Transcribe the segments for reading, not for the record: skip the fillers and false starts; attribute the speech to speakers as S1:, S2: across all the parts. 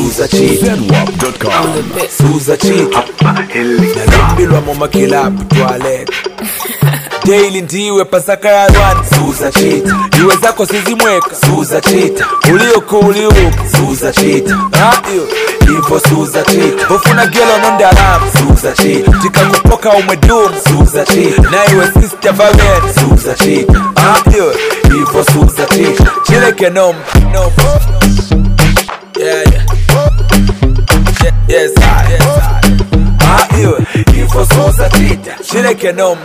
S1: Suza cheetah Suza cheetah Nalimbilwa mama kilabu toilet Daily ndiwe pasaka ya rwani Suza cheetah Iwe zako sizimweka Suza cheetah Ulioko uliuka Suza cheetah Ivo Suza cheetah Bofuna gelo nonde alamu Suza cheetah Tika kupoka umedumu Suza cheetah Na iwe sister Valen Suza cheetah Ivo Suza cheetah Chileke nom Yes I Ivo Suza cheetah Chileke nom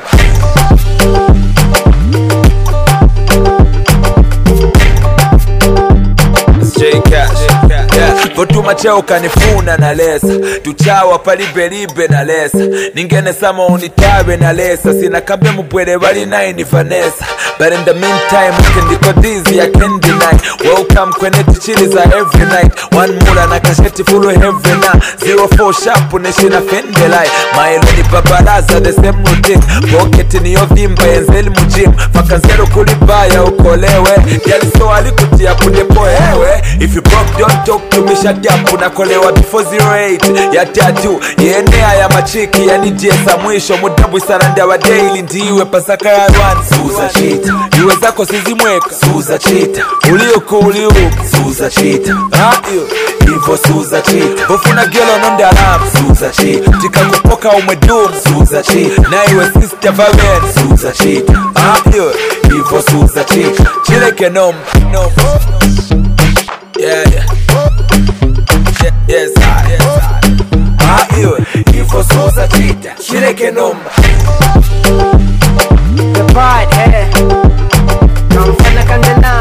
S1: J Cash Votuma cheo kanifuna na lesa Tuchawa palibelibe na lesa Ningene sama unitawe na lesa Sina kabe mbwele wali nae ni Vanessa But in the meantime Kendiko dizzy I can't deny Welcome kwenye tichili za every night One mula na kasheti fulu every night 04 sharp uneshina fendelai Maelo ni babalaza the same routine Pocket ni yovimba yenzeli mujim Fakanzelo kulibaya ukolewe Yaliso alikutia kudepo hewe If you broke don't talk to me shut up Unakolewa before 08 ya tatu Yenea ya machiki ya nijesa mwisho Mudabu saranda wa daily ndiwe pasaka ya rwani Suza cheetah Iwe zako sizimweka Suza cheetah Ulioko uliuka Suza cheetah Ivo Suza cheetah Bofuna gelo nonde alamu Suza cheetah Tika kupoka umedumu Suza cheetah Na iwe sister Valen Suza cheetah Ivo Suza cheetah Chileke nom Yes I Ivo Suza cheetah Chileke nom
S2: The part Kamfana kandela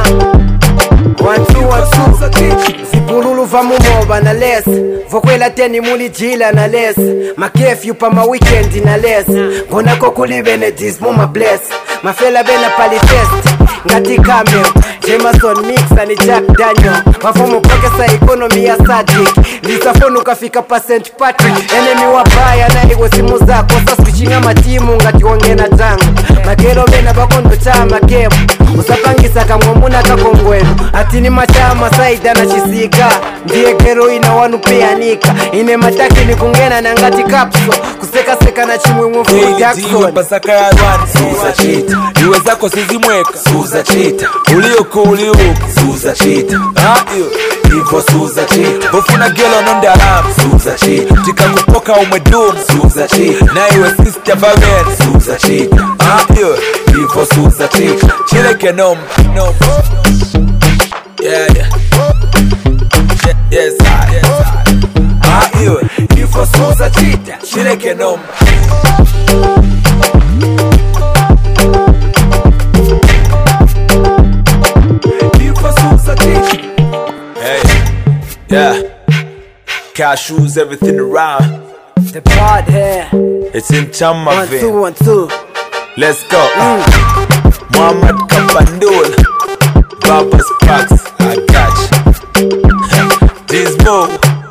S2: 1-2-1-2 Zipululu vamumoba na les Vokwela teni muli jila na les Makefyu pa ma weekend na les Gona kokuli benedis muma bless Mafela bena palifest Ngati Camel Jameson Mix ani Jack Daniel Wafumu pokesa economy ya Sadik Lisafonu kafika pa St. Patrick Enemy wabaya na iwe simu zako Sa switchinga matimu ngati wangena tango Magelo bena bakondo chama game Usapangisa kamwamuna kakongwenu Atini machama saida na chisika Ndiye kero ina wanu pianika Ine mataki ni kungena na ngati kapso Kuseka seka na chimwe mfumu Jackson
S1: Iwe pasaka ya rwani Suza cheetah Iwe zako sizimweka Suza cheetah Ulioko uliuka Suza cheetah Ivo Suza cheetah Bofuna gelo nonde alamu Suza cheetah Tika kupoka umedumu Suza cheetah Na iwe sister Valen Suza cheetah Ivo Suza cheetah Chileke nom Yes I Ivo Suza cheetah Chileke nom Ivo Suza cheetah Yeah Cashews everything around
S2: The part
S1: It's in Chama vein
S2: 1-2-1-2
S1: Let's go Muhammad Kapandul Baba Sparks I got you Dizmo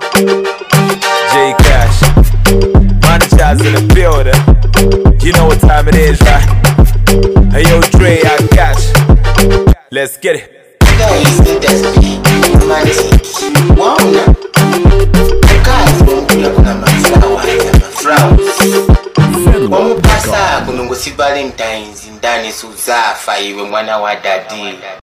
S1: J Cash Managers in the building You know what time it is, right? Hey yo Dre I got you Let's get it
S3: Guys, industry, romantic, waona Kazi mungula kuna maflowers Wamupasa kunungusi Valentine's ndani suzafa iwe mwana wa daddy